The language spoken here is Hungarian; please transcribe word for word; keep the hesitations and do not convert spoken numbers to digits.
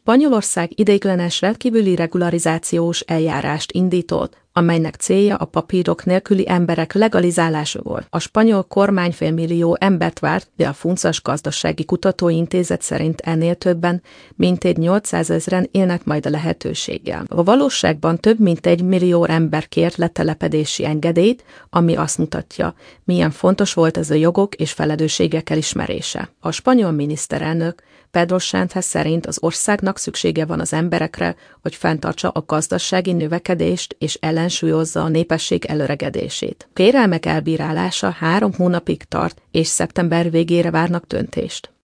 Spanyolország ideiglenes rendkívüli regularizációs eljárást indított, amelynek célja a papírok nélküli emberek legalizálása volt. A spanyol kormány félmillió embert várt, de a Funzas Gazdasági Kutatóintézet szerint ennél többen, mintegy nyolcszázezren élnek majd a lehetőséggel. A valóságban több mint egy millió ember kért letelepedési engedélyt, ami azt mutatja, milyen fontos volt ez a jogok és felelősségek elismerése. A spanyol miniszterelnök Pedro Sánchez szerint az országnak szüksége van az emberekre, hogy fenntartsa a gazdasági növekedést és ellensúlyozza a népesség előregedését. A kérelmek elbírálása három hónapig tart, és szeptember végére várnak döntést.